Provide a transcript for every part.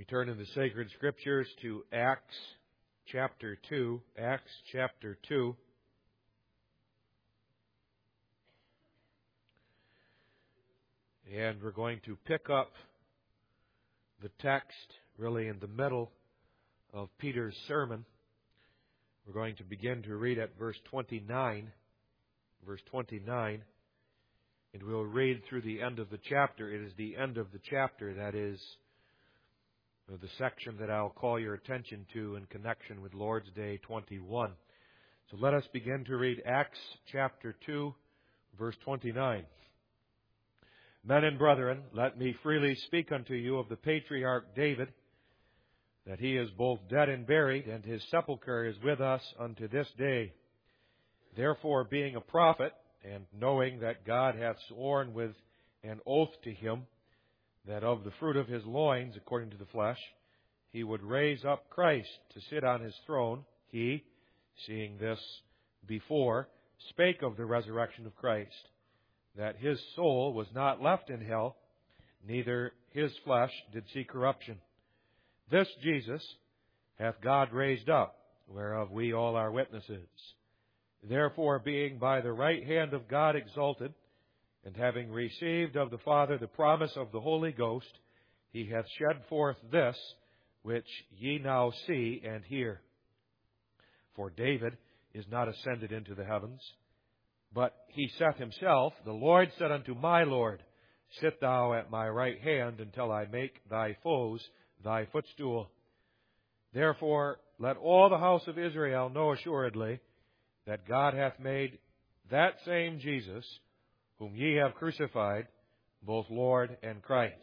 We turn in the sacred scriptures to Acts chapter 2. Acts chapter 2. And we're going to pick up the text really in the middle of Peter's sermon. We're going to begin to read at verse 29. Verse 29. And we'll read through the end of the chapter. It is the end of the chapter that is the section that I'll call your attention to in connection with Lord's Day 21. So let us begin to read Acts chapter 2, verse 29. Men and brethren, let me freely speak unto you of the patriarch David, that he is both dead and buried, and his sepulchre is with us unto this day. Therefore, being a prophet, and knowing that God hath sworn with an oath to him, that of the fruit of his loins, according to the flesh, he would raise up Christ to sit on his throne, he, seeing this before, spake of the resurrection of Christ, that his soul was not left in hell, neither his flesh did see corruption. This Jesus hath God raised up, whereof we all are witnesses. Therefore, being by the right hand of God exalted, and having received of the Father the promise of the Holy Ghost, he hath shed forth this, which ye now see and hear. For David is not ascended into the heavens, but he saith himself, The Lord said unto my Lord, Sit thou at my right hand until I make thy foes thy footstool. Therefore let all the house of Israel know assuredly that God hath made that same Jesus, whom ye have crucified, both Lord and Christ.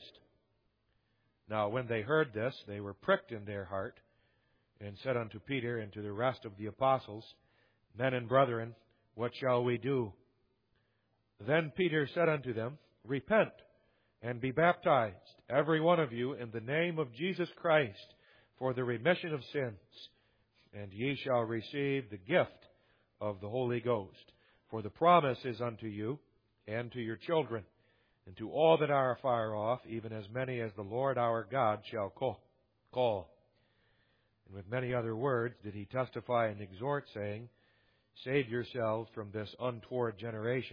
Now when they heard this, they were pricked in their heart, and said unto Peter and to the rest of the apostles, Men and brethren, what shall we do? Then Peter said unto them, Repent, and be baptized, every one of you, in the name of Jesus Christ, for the remission of sins, and ye shall receive the gift of the Holy Ghost. For the promise is unto you, and to your children, and to all that are afar off, even as many as the Lord our God shall call. And with many other words did he testify and exhort, saying, Save yourselves from this untoward generation.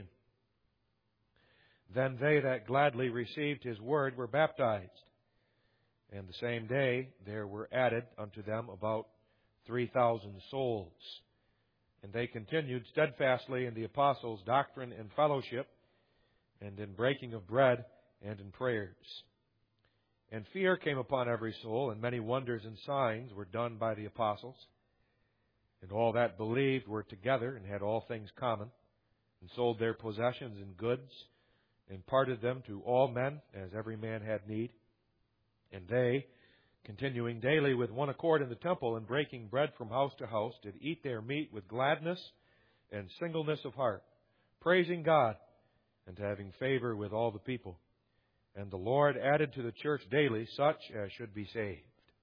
Then they that gladly received his word were baptized. And the same day there were added unto them about 3,000 souls. And they continued steadfastly in the apostles' doctrine and fellowship, and in breaking of bread, and in prayers. And fear came upon every soul, and many wonders and signs were done by the apostles. And all that believed were together, and had all things common, and sold their possessions and goods, and parted them to all men, as every man had need. And they, continuing daily with one accord in the temple, and breaking bread from house to house, did eat their meat with gladness and singleness of heart, praising God, and having favor with all the people. And the Lord added to the church daily such as should be saved.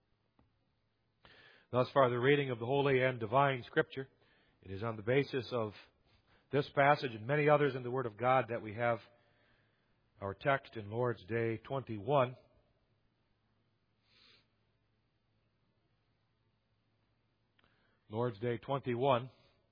Thus far the reading of the Holy and Divine Scripture. It is on the basis of this passage and many others in the Word of God that we have our text in Lord's Day 21. Lord's Day 21.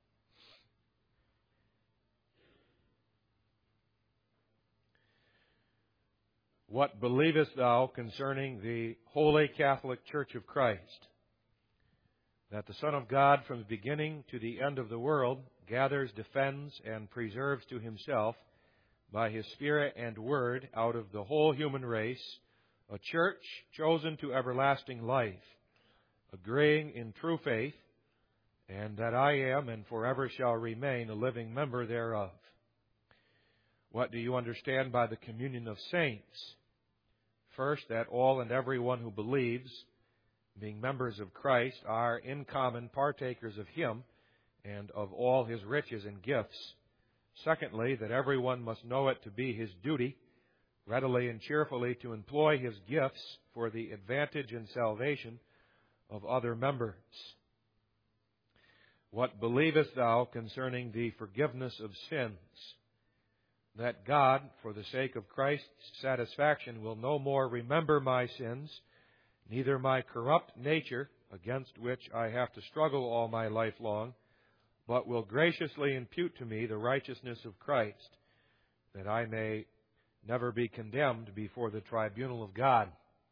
What believest thou concerning the Holy Catholic Church of Christ? That the Son of God from the beginning to the end of the world gathers, defends, and preserves to himself by his Spirit and Word out of the whole human race a church chosen to everlasting life, agreeing in true faith, and that I am and forever shall remain a living member thereof. What do you understand by the communion of saints? First, that all and every one who believes, being members of Christ, are in common partakers of Him and of all His riches and gifts. Secondly, that everyone must know it to be his duty, readily and cheerfully to employ his gifts for the advantage and salvation of other members. What believest thou concerning the forgiveness of sins? That God, for the sake of Christ's satisfaction, will no more remember my sins, neither my corrupt nature, against which I have to struggle all my life long, but will graciously impute to me the righteousness of Christ, that I may never be condemned before the tribunal of God.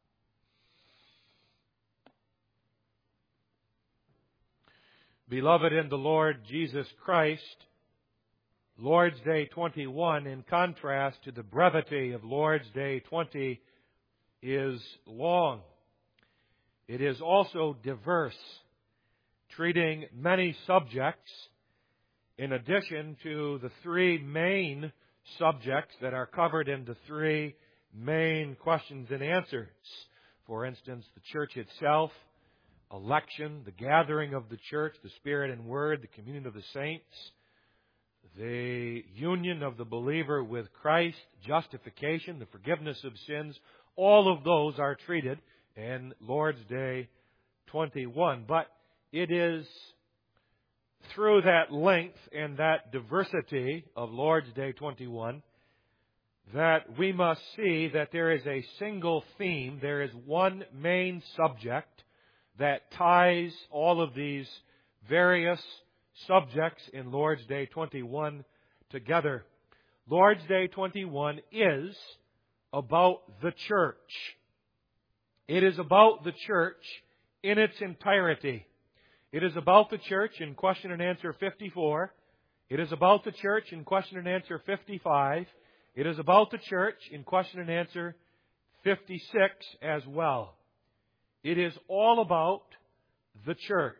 Beloved in the Lord Jesus Christ, Lord's Day 21, in contrast to the brevity of Lord's Day 20, is long. It is also diverse, treating many subjects in addition to the three main subjects that are covered in the three main questions and answers. For instance, the church itself, election, the gathering of the church, the Spirit and Word, the communion of the saints, the union of the believer with Christ, justification, the forgiveness of sins. All of those are treated in Lord's Day 21. But it is through that length and that diversity of Lord's Day 21 that we must see that there is a single theme, there is one main subject that ties all of these various subjects in Lord's Day 21 together. Lord's Day 21 is about the church. It is about the church in its entirety. It is about the church in question and answer 54. It is about the church in question and answer 55. It is about the church in question and answer 56 as well. It is all about the church.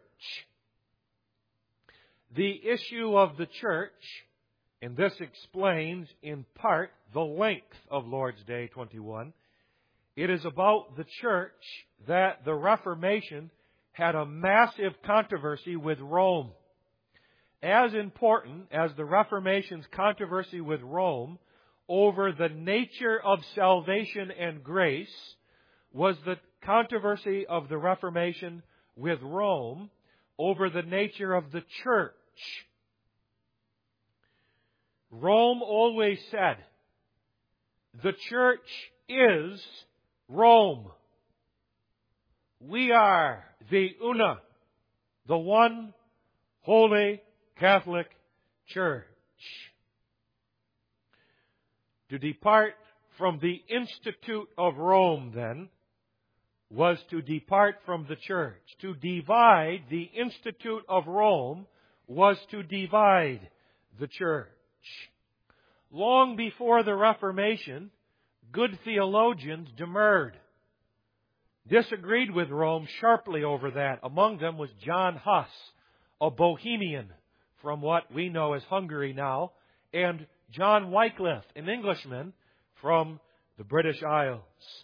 The issue of the church, and this explains in part the length of Lord's Day 21, it is about the church that the Reformation had a massive controversy with Rome. As important as the Reformation's controversy with Rome over the nature of salvation and grace was the controversy of the Reformation with Rome over the nature of the church. Rome always said, the church is Rome. We are the una, the one holy Catholic Church. To depart from the Institute of Rome, then, was to depart from the church. To divide the Institute of Rome was to divide the church. Long before the Reformation, good theologians demurred, disagreed with Rome sharply over that. Among them was John Huss, a Bohemian from what we know as Hungary now, and John Wycliffe, an Englishman from the British Isles.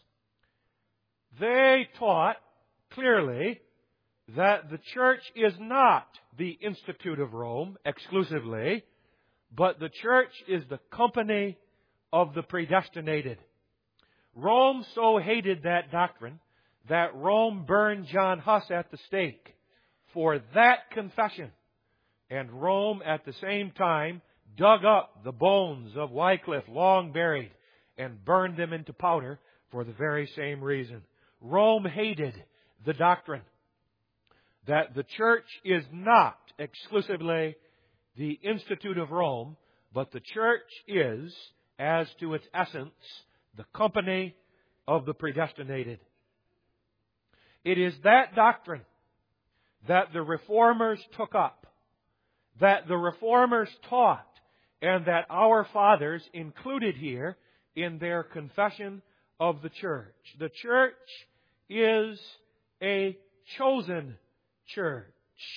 They taught clearly that the church is not the Institute of Rome exclusively, but the church is the company of the predestinated. Rome so hated that doctrine that Rome burned John Huss at the stake for that confession. And Rome at the same time dug up the bones of Wycliffe, long buried, and burned them into powder for the very same reason. Rome hated the doctrine that the church is not exclusively the Institute of Rome, but the church is, as to its essence, the company of the predestinated. It is that doctrine that the Reformers took up, that the Reformers taught, and that our fathers included here in their confession of the church. The church is a chosen church.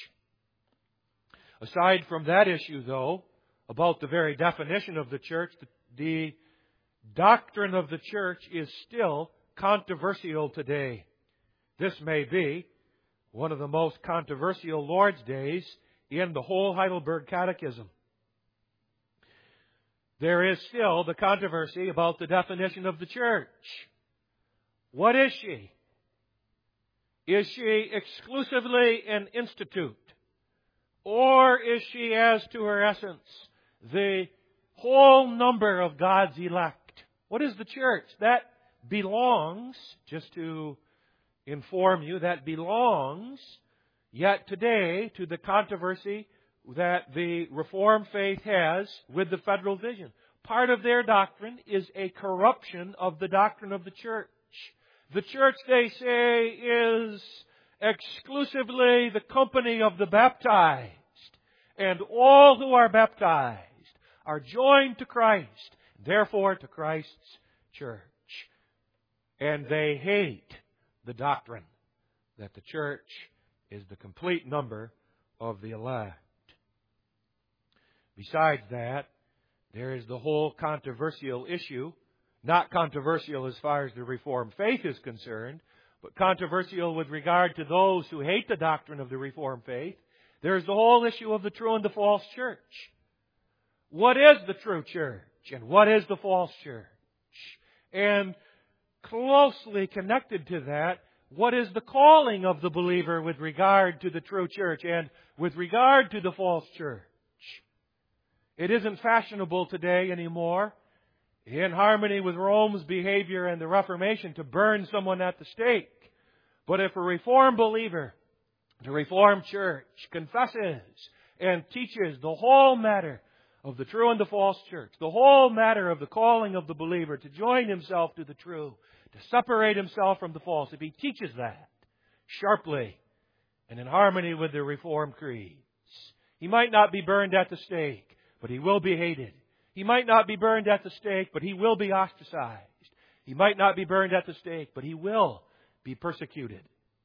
Aside from that issue, though, about the very definition of the church, the doctrine of the church is still controversial today. This may be one of the most controversial Lord's Days in the whole Heidelberg Catechism. There is still the controversy about the definition of the church. What is she? Is she exclusively an institute? Or is she, as to her essence, the whole number of God's elect? What is the church? That belongs, just to inform you that belongs yet today to the controversy that the Reformed faith has with the federal vision. Part of their doctrine is a corruption of the doctrine of the church. The church, they say, is exclusively the company of the baptized, and all who are baptized are joined to Christ, therefore to Christ's church. And they hate the doctrine that the church is the complete number of the elect. Besides that, there is the whole controversial issue, not controversial as far as the Reformed faith is concerned, but controversial with regard to those who hate the doctrine of the Reformed faith. There is the whole issue of the true and the false church. What is the true church and what is the false church? And closely connected to that, what is the calling of the believer with regard to the true church and with regard to the false church? It isn't fashionable today anymore, in harmony with Rome's behavior and the Reformation, to burn someone at the stake. But if a Reformed believer, the Reformed church, confesses and teaches the whole matter of the true and the false church, the whole matter of the calling of the believer to join himself to the true, to separate himself from the false, if he teaches that sharply and in harmony with the Reformed creeds, he might not be burned at the stake, but he will be hated. He might not be burned at the stake, but he will be ostracized. He might not be burned at the stake, but he will be persecuted.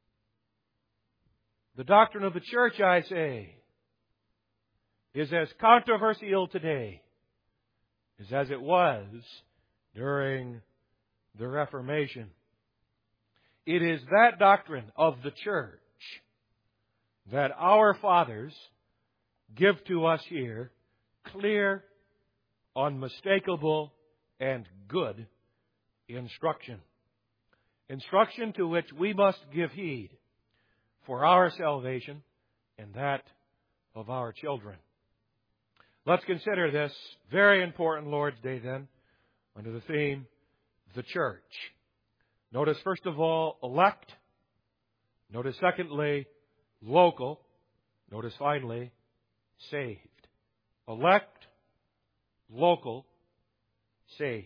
The doctrine of the church, I say, is as controversial today as it was during the Reformation. It is that doctrine of the church that our fathers give to us here, clear, unmistakable, and good instruction. Instruction to which we must give heed for our salvation and that of our children. Let's consider this very important Lord's Day then under the theme, the church. Notice first of all, elect. Notice secondly, local. Notice finally, saved. Elect, local, saved.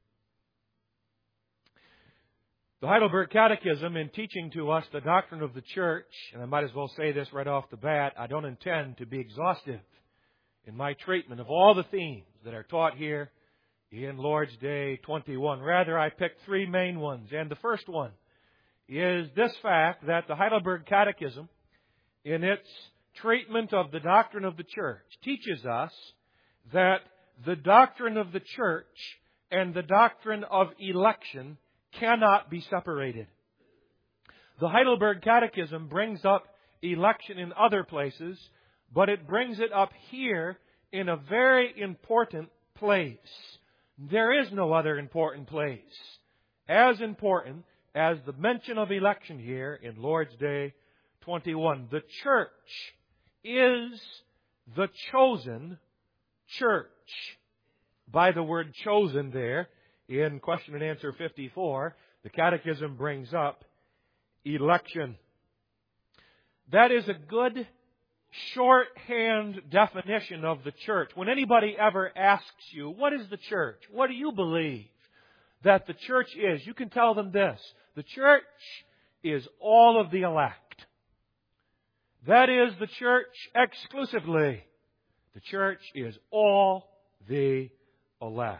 The Heidelberg Catechism, in teaching to us the doctrine of the church, and I might as well say this right off the bat, I don't intend to be exhaustive in my treatment of all the themes that are taught here in Lord's Day 21. Rather, I picked three main ones. And the first one is this fact that the Heidelberg Catechism, in its treatment of the doctrine of the church, teaches us that the doctrine of the church and the doctrine of election cannot be separated. The Heidelberg Catechism brings up election in other places, but it brings it up here in a very important place. There is no other important place as important as the mention of election here in Lord's Day 21. The church is the chosen church. By the word chosen there, in question and answer 54, the Catechism brings up election. That is a good shorthand definition of the church. When anybody ever asks you, what is the church? What do you believe that the church is? You can tell them this. The church is all of the elect. That is the church exclusively. The church is all the elect.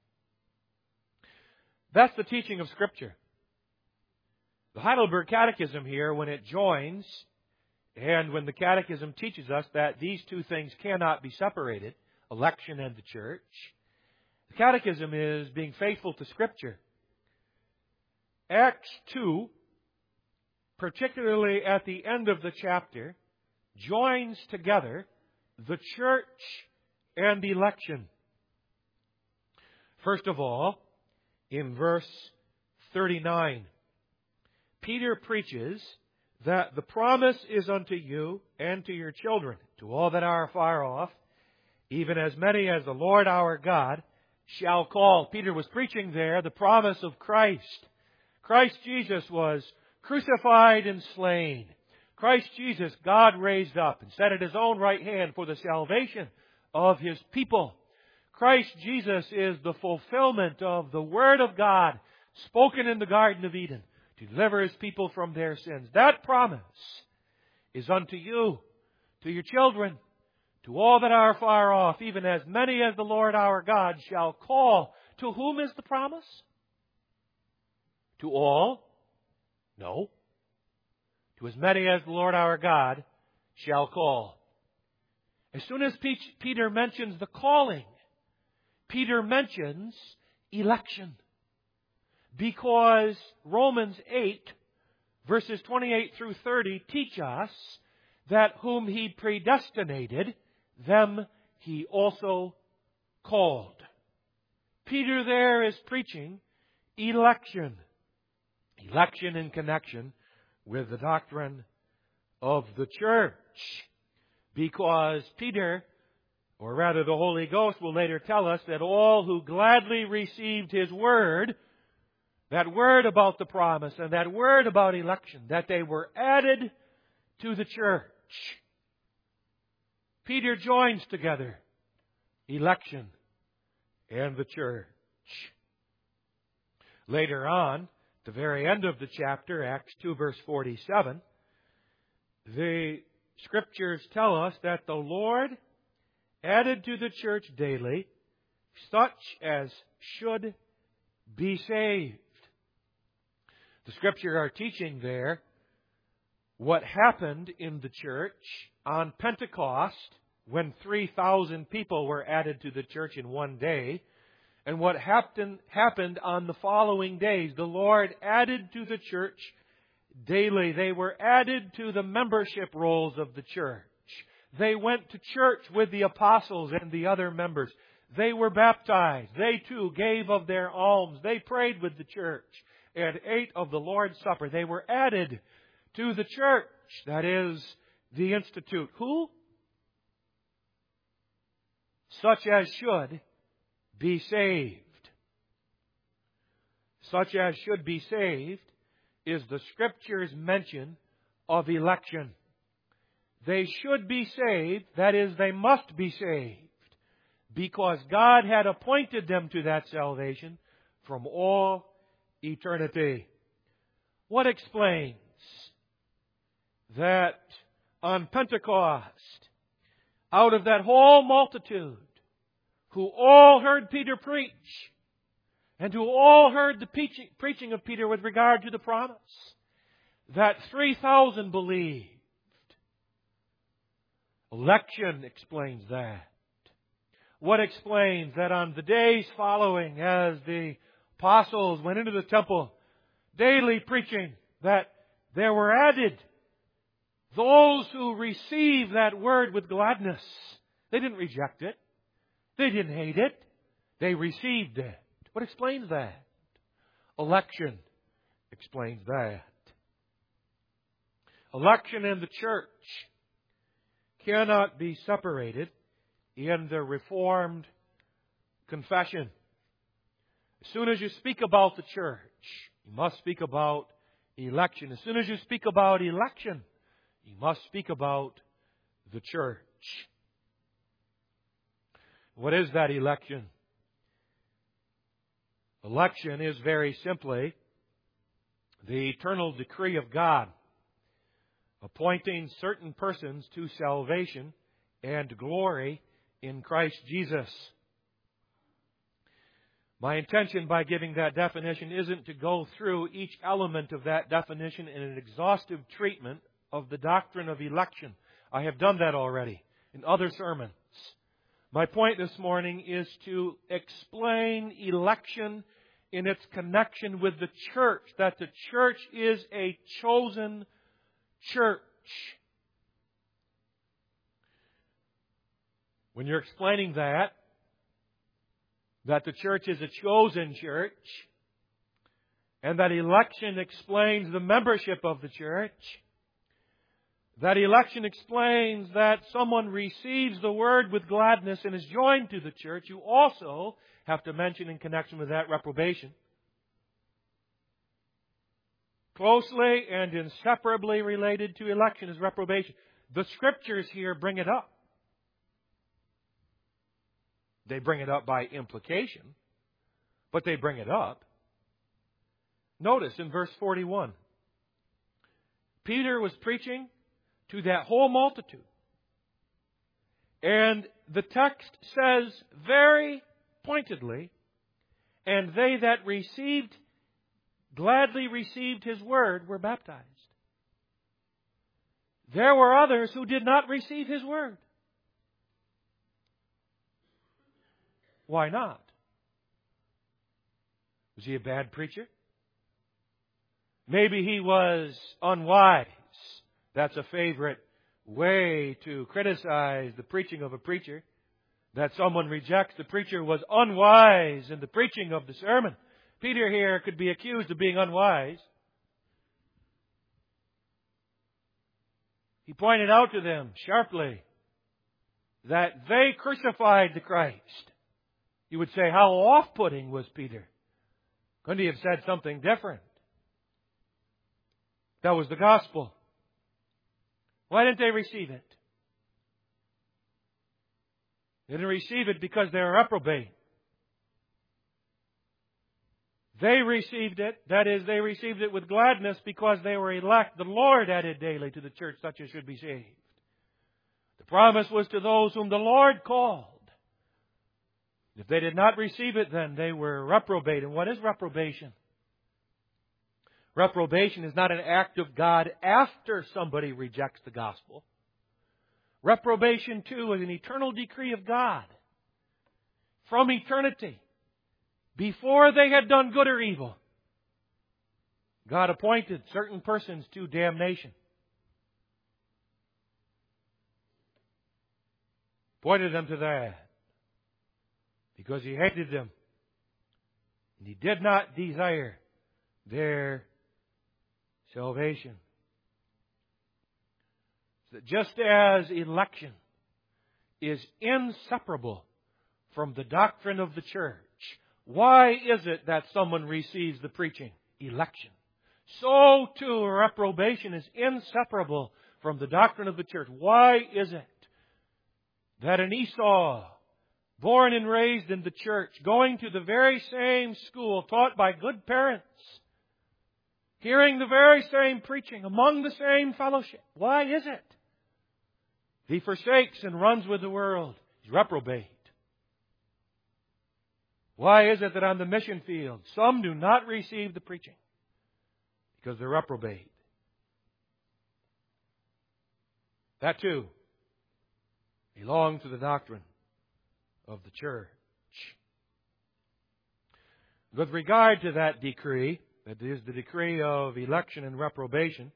That's the teaching of Scripture. The Heidelberg Catechism here, when it joins, and when the Catechism teaches us that these two things cannot be separated, election and the church, the Catechism is being faithful to Scripture. Acts 2, particularly at the end of the chapter, joins together the church and election. First of all, in verse 39, Peter preaches that the promise is unto you and to your children, to all that are afar off, even as many as the Lord our God shall call. Peter was preaching there the promise of Christ. Christ Jesus was crucified and slain. Christ Jesus, God raised up and set at His own right hand for the salvation of His people. Christ Jesus is the fulfillment of the Word of God spoken in the Garden of Eden to deliver His people from their sins. That promise is unto you, to your children, to all that are far off, even as many as the Lord our God shall call. To whom is the promise? To all? No. To as many as the Lord our God shall call. As soon as Peter mentions the calling, Peter mentions election. Because Romans 8, verses 28 through 30 teach us that whom He predestinated, them He also called. Peter there is preaching election. Election in connection with the doctrine of the church. Because Peter, or rather the Holy Ghost, will later tell us that all who gladly received His word, that word about the promise and that word about election, that they were added to the church. Peter joins together election and the church. Later on, the very end of the chapter, Acts 2 verse 47, the Scriptures tell us that the Lord added to the church daily such as should be saved. The Scriptures are teaching there what happened in the church on Pentecost when 3,000 people were added to the church in one day, and what happened on the following days. The Lord added to the church daily. They were added to the membership rolls of the church. They went to church with the apostles and the other members. They were baptized. They too gave of their alms. They prayed with the church and ate of the Lord's Supper. They were added to the church, that is, the institute. Who? Such as should be saved. Such as should be saved is the Scripture's mention of election. They should be saved, that is, they must be saved, because God had appointed them to that salvation from all eternity. What explains that on Pentecost, out of that whole multitude who all heard Peter preach and who all heard the preaching of Peter with regard to the promise, that 3,000 believed? Election explains that. What explains that on the days following, as the apostles went into the temple, daily preaching, that there were added those who received that word with gladness? They didn't reject it. They didn't hate it. They received it. What explains that? Election explains that. Election in the church cannot be separated in the Reformed confession. As soon as you speak about the church, you must speak about election. As soon as you speak about election, you must speak about the church. What is that election? Election is very simply the eternal decree of God, appointing certain persons to salvation and glory in Christ Jesus. My intention by giving that definition isn't to go through each element of that definition in an exhaustive treatment of the doctrine of election. I have done that already in other sermons. My point this morning is to explain election in its connection with the church, that the church is a chosen church. When you're explaining that the church is a chosen church, and that election explains the membership of the church, that election explains that someone receives the word with gladness and is joined to the church, you also have to mention in connection with that reprobation. closely and inseparably related to election is reprobation. The Scriptures here bring it up. They bring it up by implication, but they bring it up. Notice in verse 41, Peter was preaching to that whole multitude. And the text says very pointedly, and they that gladly received His word were baptized. There were others who did not receive His word. Why not? Was he a bad preacher? Maybe he was unwise. That's a favorite way to criticize the preaching of a preacher. That someone rejects the preacher was unwise in the preaching of the sermon. Peter here could be accused of being unwise. He pointed out to them sharply that they crucified the Christ. You would say, how off-putting was Peter? Couldn't he have said something different? That was the gospel. Why didn't they receive it? They didn't receive it because they were reprobate. They received it, that is, they received it with gladness because they were elect. The Lord added daily to the church such as should be saved. The promise was to those whom the Lord called. If they did not receive it, then they were reprobate. And what is reprobation? Reprobation is not an act of God after somebody rejects the gospel. Reprobation, too, is an eternal decree of God from eternity. Before they had done good or evil, God appointed certain persons to damnation. Pointed them to that because He hated them. And He did not desire their salvation. So just as election is inseparable from the doctrine of the church, why is it that someone receives the preaching? Election. So too, reprobation is inseparable from the doctrine of the church. Why is it that an Esau, born and raised in the church, going to the very same school, taught by good parents, hearing the very same preaching, among the same fellowship, why is it he forsakes and runs with the world? He's reprobate. Why is it that on the mission field some do not receive the preaching? Because they're reprobate. That too belongs to the doctrine of the church. With regard to that decree, that is the decree of election and reprobation,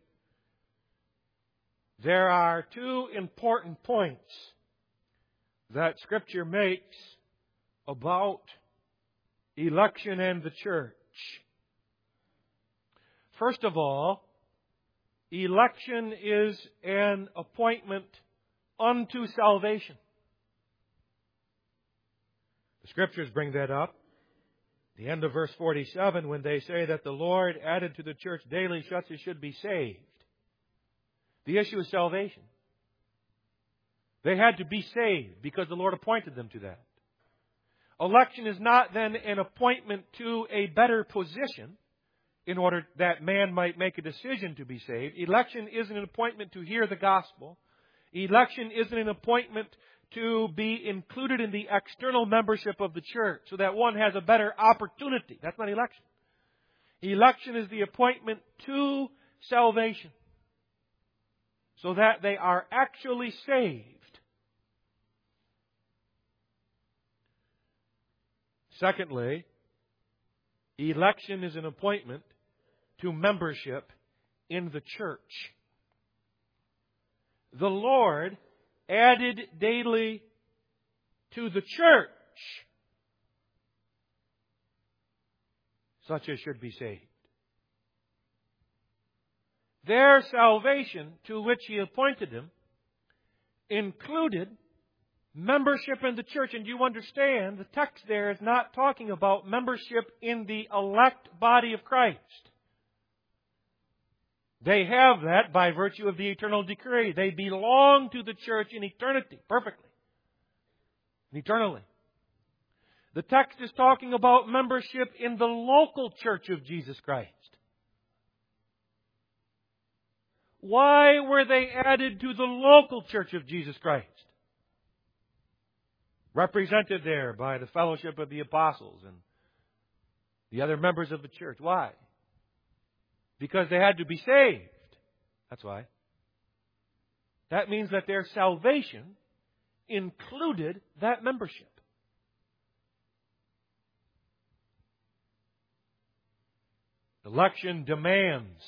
there are two important points that Scripture makes about election and the church. First of all, election is an appointment unto salvation. The Scriptures bring that up. The end of verse 47, when they say that the Lord added to the church daily such as should be saved. The issue is salvation. They had to be saved because the Lord appointed them to that. Election is not then an appointment to a better position in order that man might make a decision to be saved. Election isn't an appointment to hear the gospel. Election isn't an appointment to be included in the external membership of the church so that one has a better opportunity. That's not election. Election is the appointment to salvation so that they are actually saved. Secondly, election is an appointment to membership in the church. The Lord added daily to the church such as should be saved. Their salvation, to which He appointed them, included membership in the church. And you understand, the text there is not talking about membership in the elect body of Christ. They have that by virtue of the eternal decree. They belong to the church in eternity, perfectly. Eternally. The text is talking about membership in the local church of Jesus Christ. Why were they added to the local church of Jesus Christ? Represented there by the fellowship of the apostles and the other members of the church. Why? Because they had to be saved. That's why. That means that their salvation included that membership. Election demands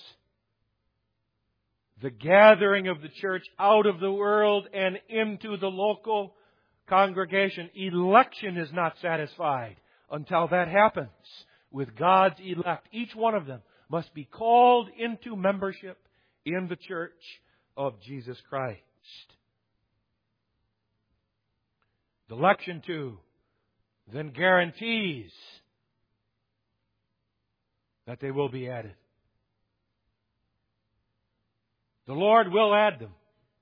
the gathering of the church out of the world and into the local congregation. Election is not satisfied until that happens with God's elect. Each one of them must be called into membership in the church of Jesus Christ. The election, too, then guarantees that they will be added. The Lord will add them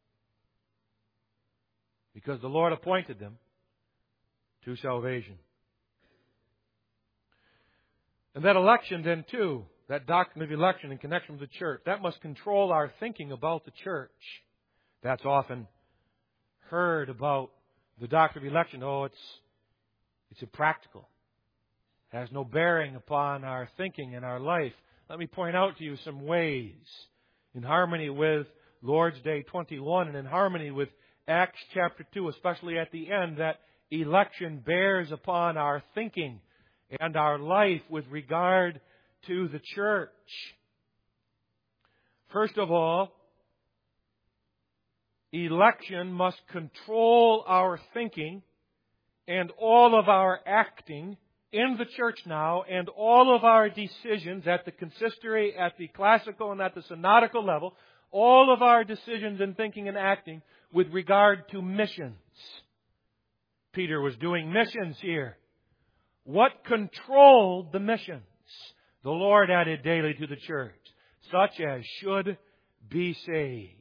because the Lord appointed them to salvation. And that election then too, that doctrine of election in connection with the church, that must control our thinking about the church. That's often heard about the doctrine of election. Oh, it's impractical. It has no bearing upon our thinking and our life. Let me point out to you some ways, in harmony with Lord's Day 21 and in harmony with Acts chapter 2, especially at the end, that election bears upon our thinking and our life with regard to the church. First of all, election must control our thinking and all of our acting in the church now, and all of our decisions at the consistory, at the classical and at the synodical level, all of our decisions in thinking and acting with regard to missions. Peter was doing missions here. What controlled the missions? The Lord added daily to the church, such as should be saved.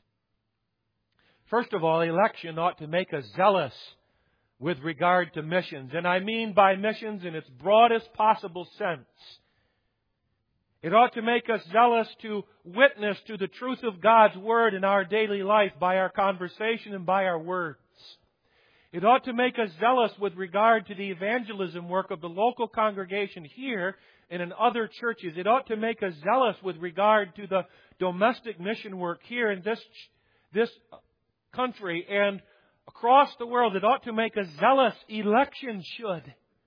First of all, election ought to make us zealous with regard to missions. And I mean by missions in its broadest possible sense. It ought to make us zealous to witness to the truth of God's Word in our daily life by our conversation and by our words. It ought to make us zealous with regard to the evangelism work of the local congregation here and in other churches. It ought to make us zealous with regard to the domestic mission work here in this country and across the world. It ought to make us zealous. Election should.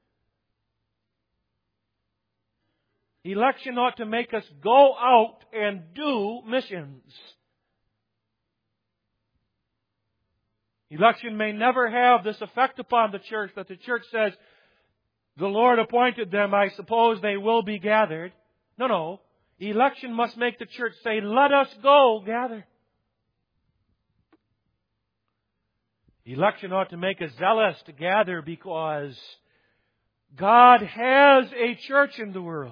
Election ought to make us go out and do missions. Election may never have this effect upon the church that the church says, the Lord appointed them, I suppose they will be gathered. No. Election must make the church say, let us go gather. Election ought to make us zealous to gather because God has a church in the world.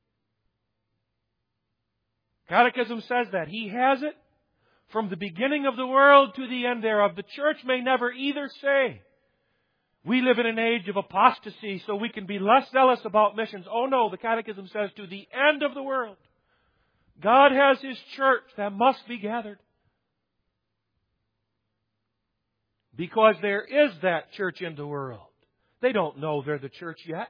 Catechism says that. He has it from the beginning of the world to the end thereof. The church may never either say, we live in an age of apostasy, so we can be less zealous about missions. Oh no, the Catechism says to the end of the world. God has His church that must be gathered. Because there is that church in the world. They don't know they're the church yet.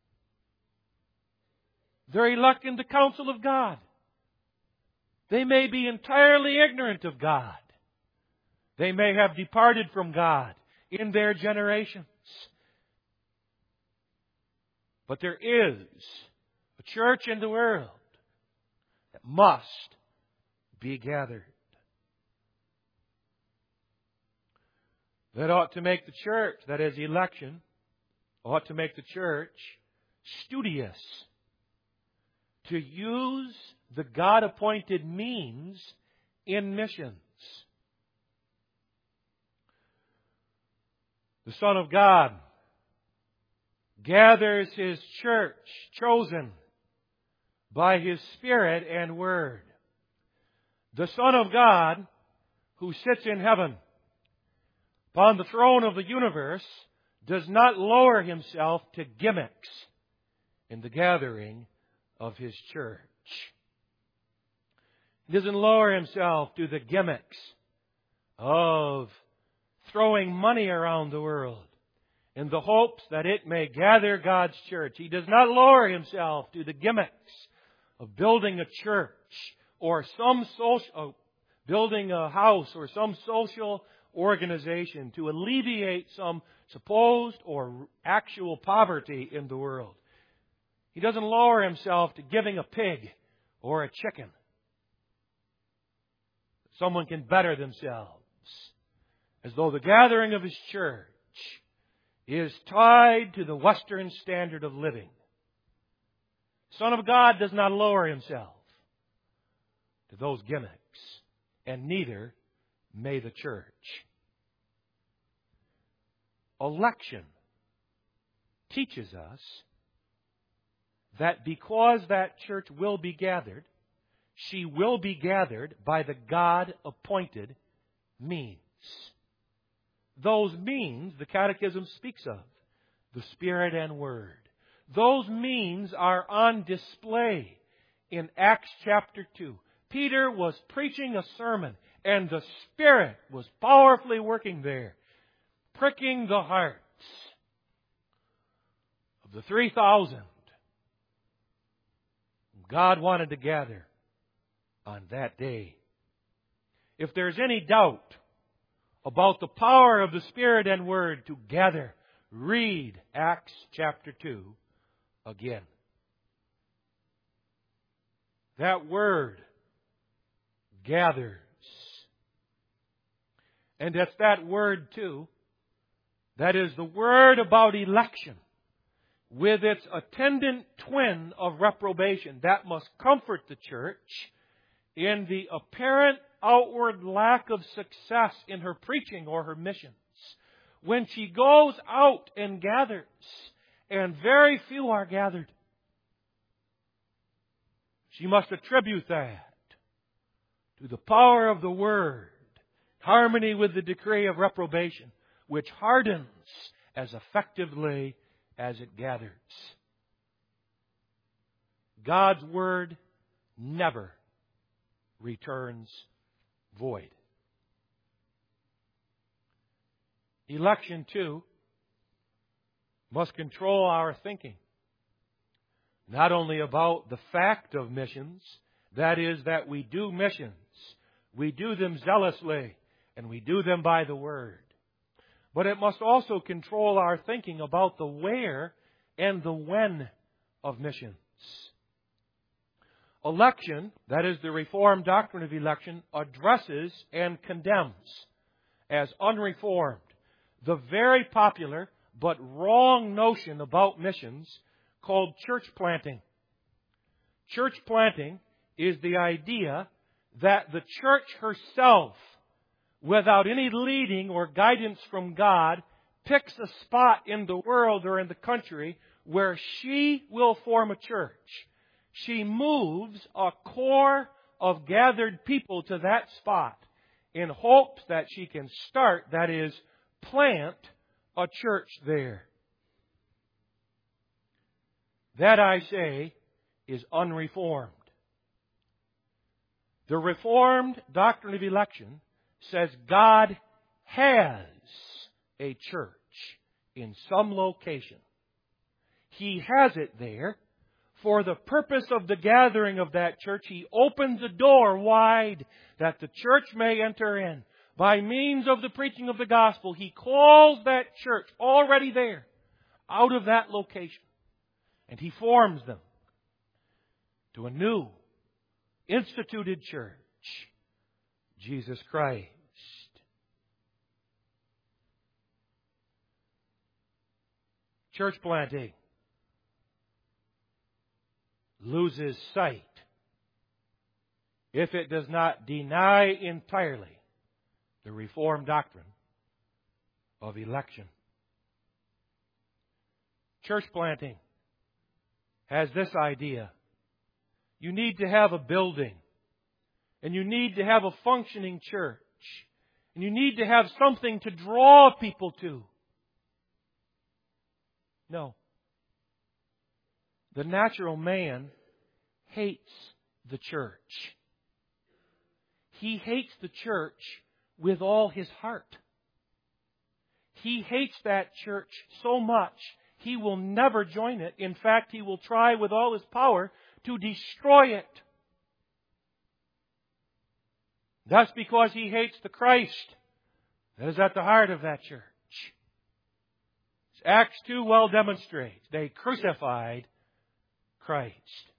They're elect in the counsel of God. They may be entirely ignorant of God. They may have departed from God in their generations. But there is a church in the world that must be gathered. That ought to make the church, that is election, ought to make the church studious to use the God-appointed means in missions. The Son of God gathers His church chosen by His Spirit and Word. the Son of God, who sits in heaven upon the throne of the universe, does not lower Himself to gimmicks in the gathering of His church. He doesn't lower Himself to the gimmicks of throwing money around the world in the hopes that it may gather God's church. He does not lower Himself to the gimmicks of building a church or building a house or some social organization to alleviate some supposed or actual poverty in the world. He doesn't lower Himself to giving a pig or a chicken. Someone can better themselves, as though the gathering of His church is tied to the Western standard of living. The Son of God does not lower Himself to those gimmicks, and neither may the church. Election teaches us that because that church will be gathered, she will be gathered by the God-appointed means. Those means the Catechism speaks of, the Spirit and Word. Those means are on display in Acts chapter 2. Peter was preaching a sermon, and the Spirit was powerfully working there, pricking the hearts of the 3,000 God wanted to gather on that day. If there's any doubt about the power of the Spirit and Word to gather, read Acts chapter 2 again. That word gathers. And it's that word too, that is the word about election, with its attendant twin of reprobation, that must comfort the church in the apparent outward lack of success in her preaching or her missions. When she goes out and gathers, and very few are gathered, she must attribute that to the power of the Word, harmony with the decree of reprobation, which hardens as effectively as it gathers. God's Word never returns void. Election, too, must control our thinking. Not only about the fact of missions, that is, that we do missions. We do them zealously, and we do them by the Word. But it must also control our thinking about the where and the when of missions. Election, that is the Reformed doctrine of election, addresses and condemns as unreformed the very popular but wrong notion about missions called church planting. Church planting is the idea that the church herself, without any leading or guidance from God, picks a spot in the world or in the country where she will form a church. She moves a core of gathered people to that spot in hopes that she can start, that is, plant a church there. That, I say, is unreformed. The Reformed doctrine of election says God has a church in some location. He has it there. For the purpose of the gathering of that church, He opens a door wide that the church may enter in. By means of the preaching of the gospel, He calls that church already there out of that location. And He forms them to a new, instituted church, Jesus Christ. Church planting loses sight if it does not deny entirely the Reformed doctrine of election. Church planting has this idea. You need to have a building. And you need to have a functioning church. And you need to have something to draw people to. No. The natural man hates the church. He hates the church with all his heart. He hates that church so much, he will never join it. In fact, he will try with all his power to destroy it. That's because he hates the Christ that is at the heart of that church. As Acts 2 well demonstrates, they crucified Christ.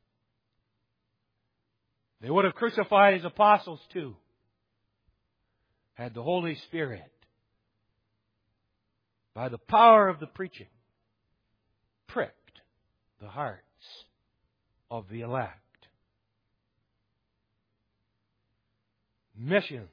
They would have crucified his apostles too, had the Holy Spirit, by the power of the preaching, pricked the hearts of the elect. Missions,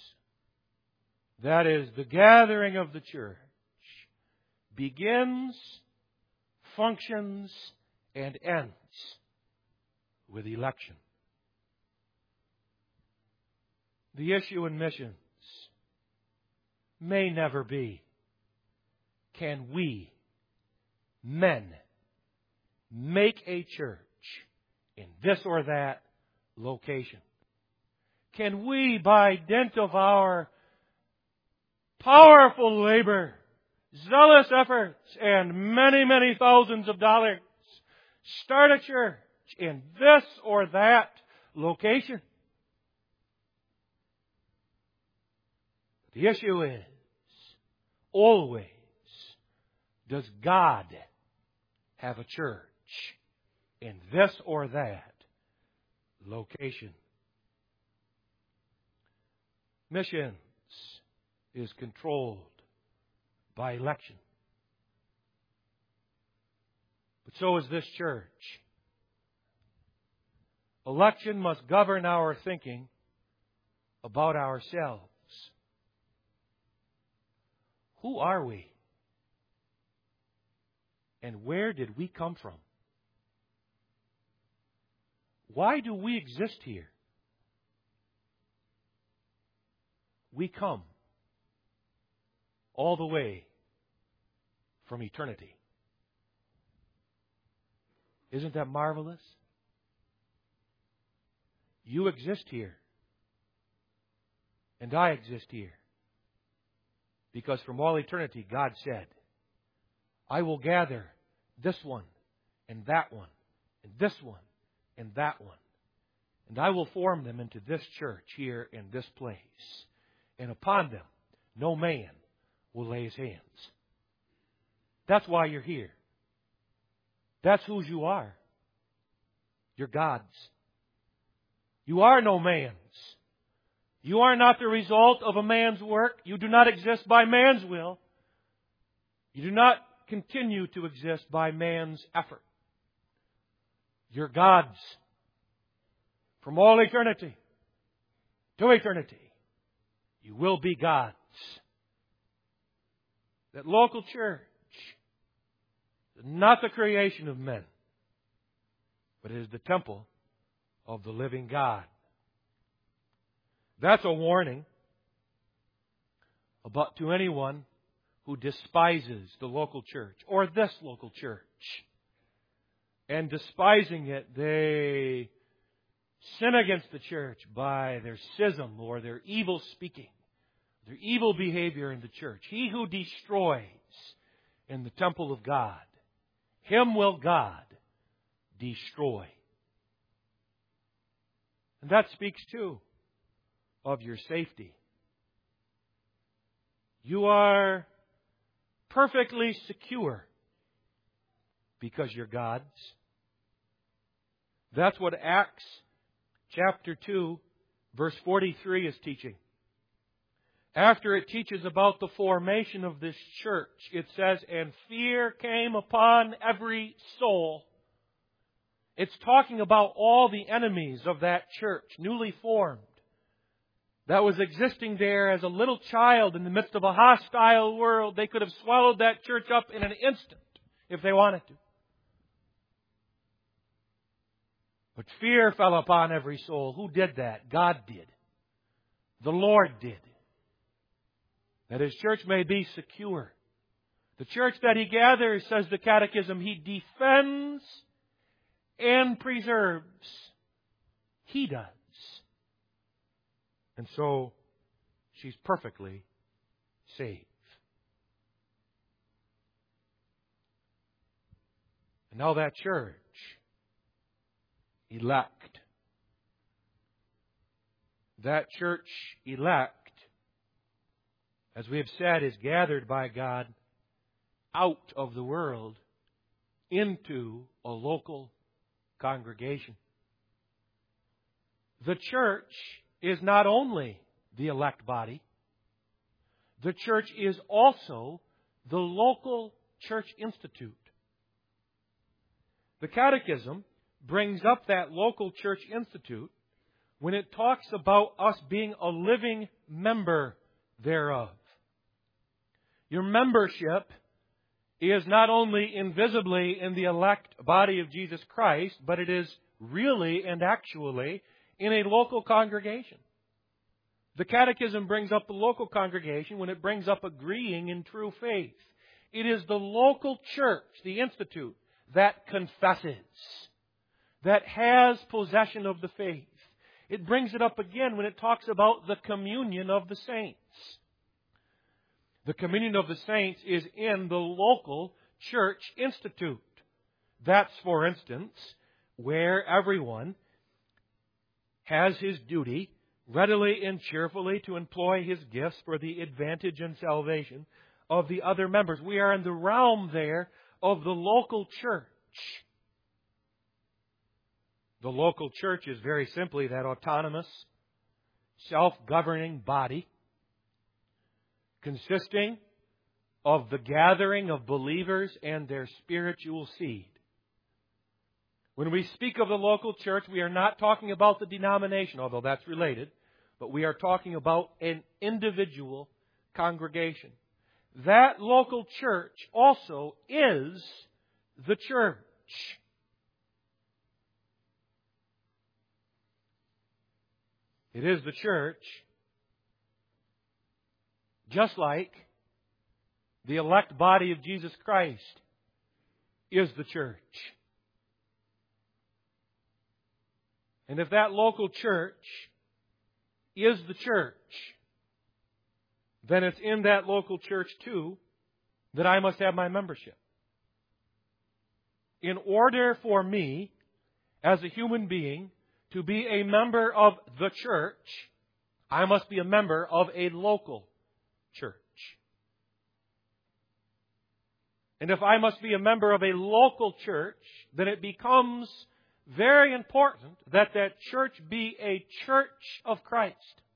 that is, the gathering of the church, begins, functions, and ends with election. The issue in missions may never be, can we, men, make a church in this or that location? Can we, by dint of our powerful labor, zealous efforts, and many, many thousands of dollars, start a church in this or that location? The issue is, always, does God have a church in this or that location? Missions is controlled by election. But so is this church. Election must govern our thinking about ourselves. Who are we? And where did we come from? Why do we exist here? We come all the way from eternity. Isn't that marvelous? You exist here. And I exist here. Because from all eternity, God said, I will gather this one, and that one, and this one, and that one. And I will form them into this church here in this place. And upon them, no man will lay his hands. That's why you're here. That's whose you are. You're God's. You are no man's. You are not the result of a man's work. You do not exist by man's will. You do not continue to exist by man's effort. You're God's. From all eternity to eternity, you will be God's. That local church is not the creation of men, but it is the temple of the living God. That's a warning about to anyone who despises the local church or this local church. And despising it, they sin against the church by their schism or their evil speaking, their evil behavior in the church. He who destroys in the temple of God, him will God destroy. And that speaks too of your safety. You are perfectly secure because you're God's. That's what Acts chapter 2, verse 43 is teaching. After it teaches about the formation of this church, it says, and fear came upon every soul. It's talking about all the enemies of that church, newly formed, that was existing there as a little child in the midst of a hostile world. They could have swallowed that church up in an instant if they wanted to. But fear fell upon every soul. Who did that? God did. The Lord did. That His church may be secure. The church that He gathers, says the Catechism, He defends and preserves. He does. And so, she's perfectly safe. And now that church, elect. That church elect, as we have said, is gathered by God out of the world into a local congregation. The church is not only the elect body, the church is also the local church institute. The Catechism brings up that local church institute when it talks about us being a living member thereof. Your membership is not only invisibly in the elect body of Jesus Christ, but it is really and actually in a local congregation. The Catechism brings up the local congregation when it brings up agreeing in true faith. It is the local church, the institute, that confesses, that has possession of the faith. It brings it up again when it talks about the communion of the saints. The communion of the saints is in the local church institute. That's, for instance, where everyone has his duty readily and cheerfully to employ his gifts for the advantage and salvation of the other members. We are in the realm there of the local church. The local church is very simply that autonomous, self-governing body consisting of the gathering of believers and their spiritual seed. When we speak of the local church, we are not talking about the denomination, although that's related, but we are talking about an individual congregation. That local church also is the church. It is the church, just like the elect body of Jesus Christ is the church. And if that local church is the church, then it's in that local church too that I must have my membership. In order for me, as a human being, to be a member of the church, I must be a member of a local church. And if I must be a member of a local church, then it becomes very important that that church be a church of Christ.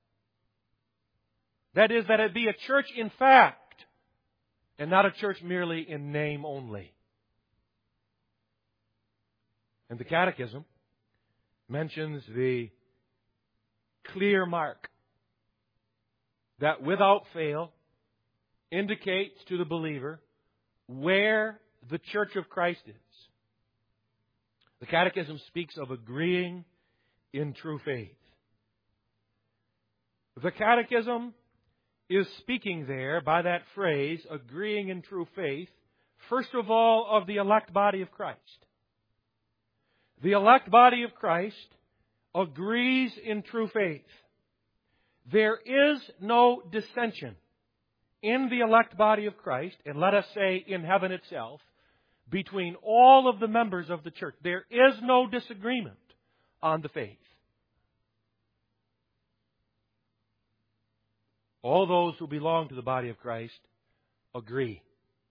That is, that it be a church in fact, and not a church merely in name only. And the Catechism mentions the clear mark that without fail indicates to the believer where the church of Christ is. The Catechism speaks of agreeing in true faith. The Catechism is speaking there by that phrase, agreeing in true faith, first of all of the elect body of Christ. The elect body of Christ agrees in true faith. There is no dissension in the elect body of Christ, and let us say in heaven itself, between all of the members of the church. There is no disagreement on the faith. All those who belong to the body of Christ agree.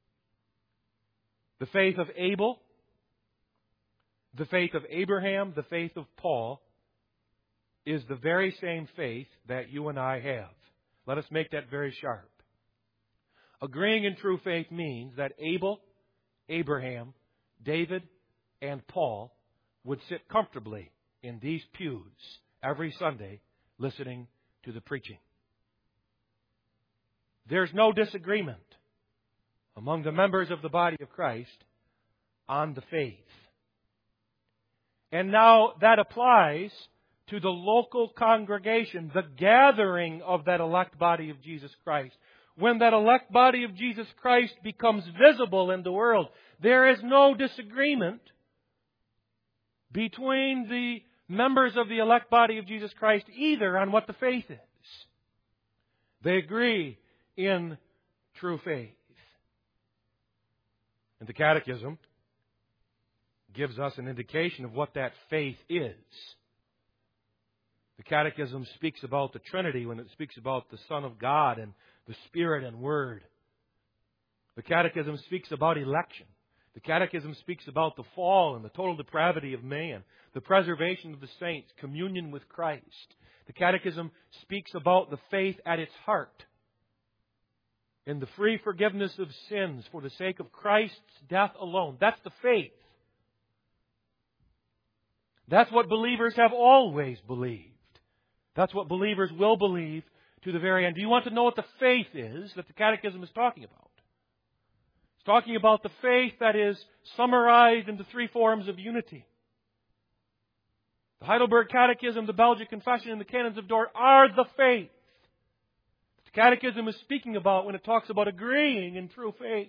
The faith of Abel, the faith of Abraham, the faith of Paul, is the very same faith that you and I have. Let us make that very sharp. Agreeing in true faith means that Abel, Abraham, David, and Paul would sit comfortably in these pews every Sunday listening to the preaching. There's no disagreement among the members of the body of Christ on the faith. And now that applies to the local congregation, the gathering of that elect body of Jesus Christ. When that elect body of Jesus Christ becomes visible in the world, there is no disagreement between the members of the elect body of Jesus Christ either on what the faith is. They agree in true faith. And the Catechism gives us an indication of what that faith is. The Catechism speaks about the Trinity when it speaks about the Son of God and the Spirit and Word. The Catechism speaks about election. The Catechism speaks about the fall and the total depravity of man, the preservation of the saints, communion with Christ. The Catechism speaks about the faith at its heart in the free forgiveness of sins for the sake of Christ's death alone. That's the faith. That's what believers have always believed. That's what believers will believe to the very end. Do you want to know what the faith is that the Catechism is talking about? It's talking about the faith that is summarized into three forms of unity. The Heidelberg Catechism, the Belgic Confession, and the Canons of Dort are the faith the Catechism is speaking about when it talks about agreeing in true faith.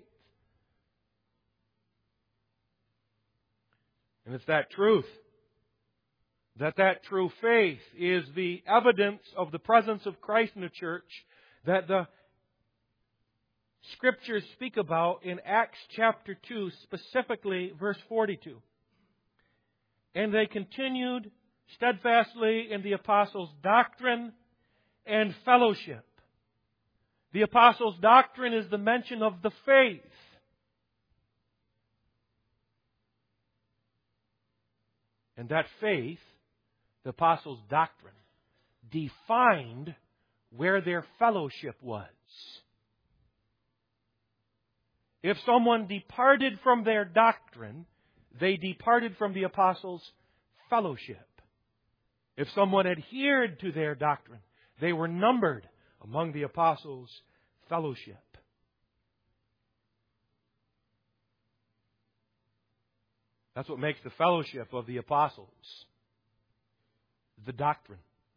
And it's that truth, that true faith is the evidence of the presence of Christ in the church that the Scriptures speak about in Acts chapter 2, specifically verse 42. And they continued steadfastly in the apostles' doctrine and fellowship. The apostles' doctrine is the mention of the faith. And that faith, the apostles' doctrine, defined where their fellowship was. If someone departed from their doctrine, they departed from the apostles' fellowship. If someone adhered to their doctrine, they were numbered among the apostles' fellowship. That's what makes the fellowship of the apostles the doctrine.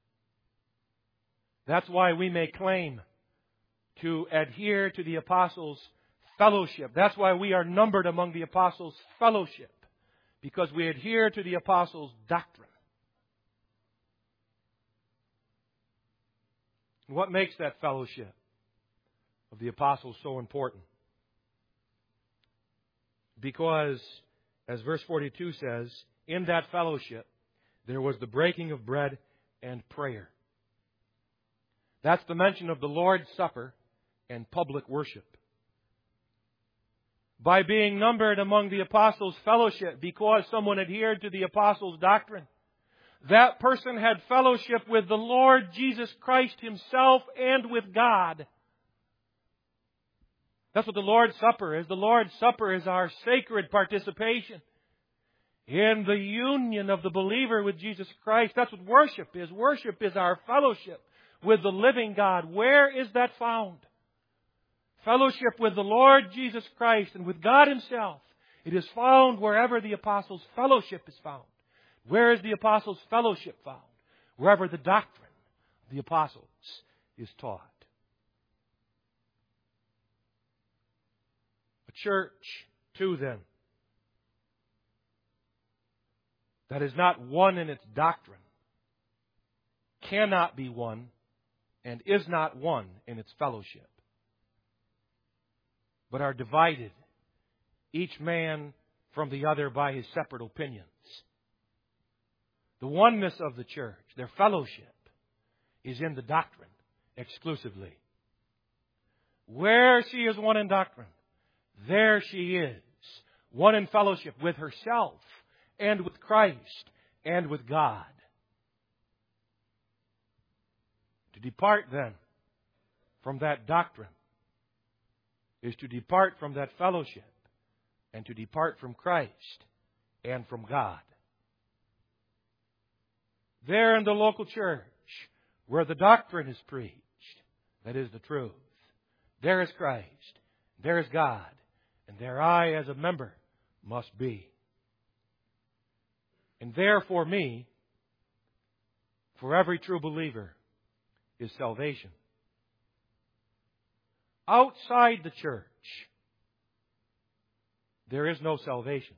That's why we may claim to adhere to the apostles' fellowship. That's why we are numbered among the apostles' fellowship, because we adhere to the apostles' doctrine. And what makes that fellowship of the apostles so important? Because, as verse 42 says, in that fellowship there was the breaking of bread and prayer. That's the mention of the Lord's Supper and public worship. By being numbered among the apostles' fellowship, because someone adhered to the apostles' doctrine, that person had fellowship with the Lord Jesus Christ Himself and with God. That's what the Lord's Supper is. The Lord's Supper is our sacred participation in the union of the believer with Jesus Christ. That's what worship is. Worship is our fellowship with the living God. Where is that found? Fellowship with the Lord Jesus Christ and with God Himself. It is found wherever the apostles' fellowship is found. Where is the apostles' fellowship found? Wherever the doctrine of the apostles is taught. A church, too, then, that is not one in its doctrine cannot be one and is not one in its fellowship, but are divided, each man from the other by his separate opinions. The oneness of the church, their fellowship, is in the doctrine exclusively. Where she is one in doctrine, there she is one in fellowship with herself and with Christ and with God. To depart then from that doctrine is to depart from that fellowship and to depart from Christ and from God. There in the local church, where the doctrine is preached, that is the truth, there is Christ, there is God, and there I as a member must be. And there for me, for every true believer, is salvation. Outside the church, there is no salvation.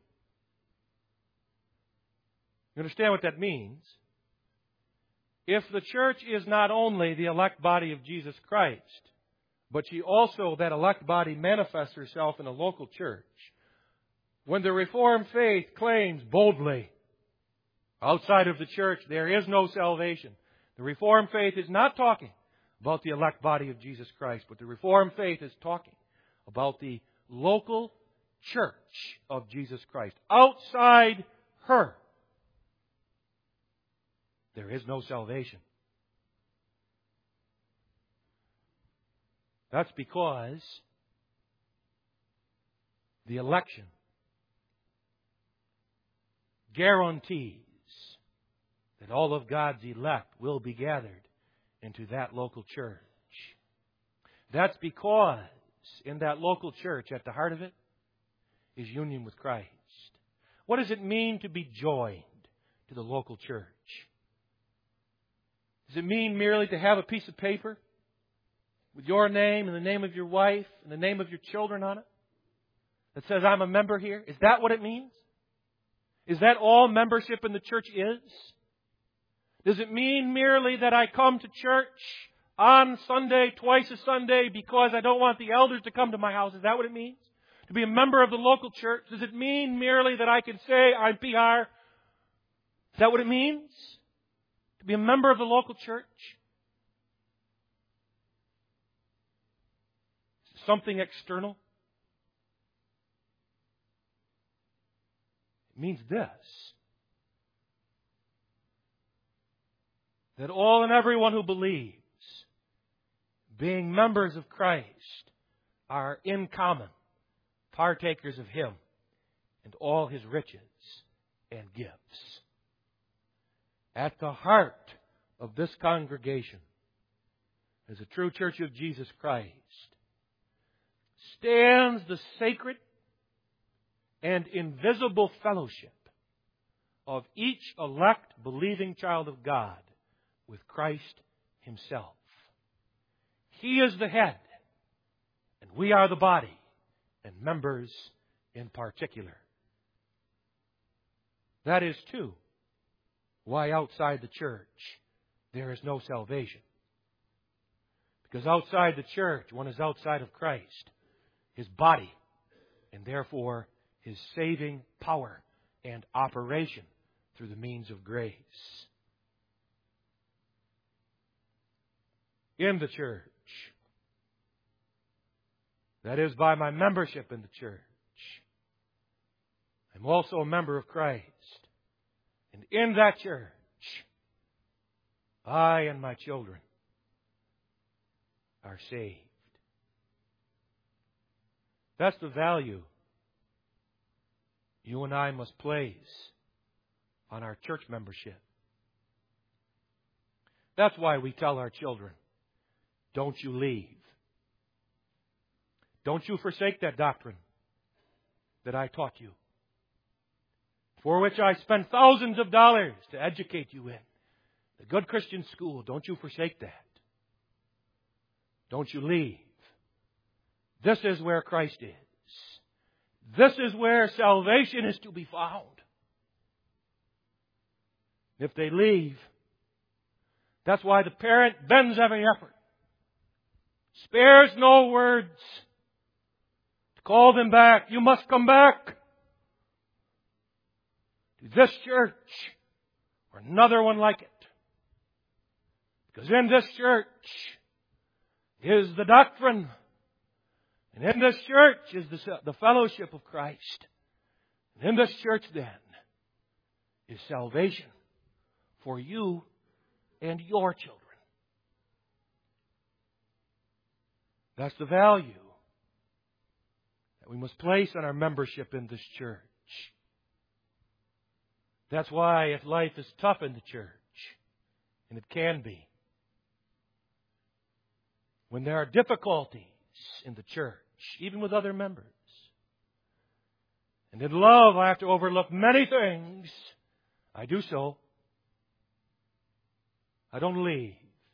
You understand what that means? If the church is not only the elect body of Jesus Christ, but she also, that elect body, manifests herself in a local church, when the Reformed faith claims boldly, outside of the church there is no salvation, the Reformed faith is not talking about the elect body of Jesus Christ, but the Reformed faith is talking about the local church of Jesus Christ. Outside her, there is no salvation. That's because the election guarantees that all of God's elect will be gathered into that local church. That's because in that local church, at the heart of it, is union with Christ. What does it mean to be joined to the local church? Does it mean merely to have a piece of paper with your name and the name of your wife and the name of your children on it that says, I'm a member here? Is that what it means? Is that all membership in the church is? Does it mean merely that I come to church on Sunday, twice a Sunday, because I don't want the elders to come to my house? Is that what it means? To be a member of the local church? Does it mean merely that I can say I'm PR? Is that what it means? To be a member of the local church? Something external? It means this: that all and everyone who believes, being members of Christ, are in common partakers of Him and all His riches and gifts. At the heart of this congregation, as a true church of Jesus Christ, stands the sacred and invisible fellowship of each elect believing child of God with Christ Himself. He is the head, and we are the body, and members in particular. That is, too, why outside the church there is no salvation. Because outside the church, one is outside of Christ, His body, and therefore His saving power and operation through the means of grace. In the church, that is, by my membership in the church, I'm also a member of Christ. And in that church, I and my children are saved. That's the value you and I must place on our church membership. That's why we tell our children, don't you leave. Don't you forsake that doctrine that I taught you, for which I spent thousands of dollars to educate you in. The good Christian school, don't you forsake that. Don't you leave. This is where Christ is. This is where salvation is to be found. If they leave, that's why the parent bends every effort, spares no words to call them back. You must come back to this church or another one like it. Because in this church is the doctrine, and in this church is the fellowship of Christ. And in this church, then, is salvation for you and your children. That's the value that we must place on our membership in this church. That's why if life is tough in the church, and it can be, when there are difficulties in the church, even with other members, and in love I have to overlook many things I do so. I don't leave.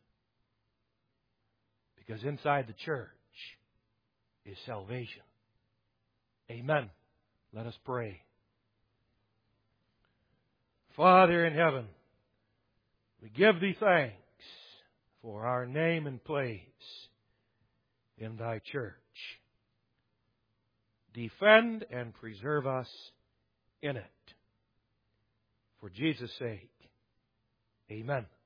Because inside the church is salvation. Amen. Let us pray. Father in heaven, we give Thee thanks for our name and place in Thy church. Defend and preserve us in it. For Jesus' sake, amen.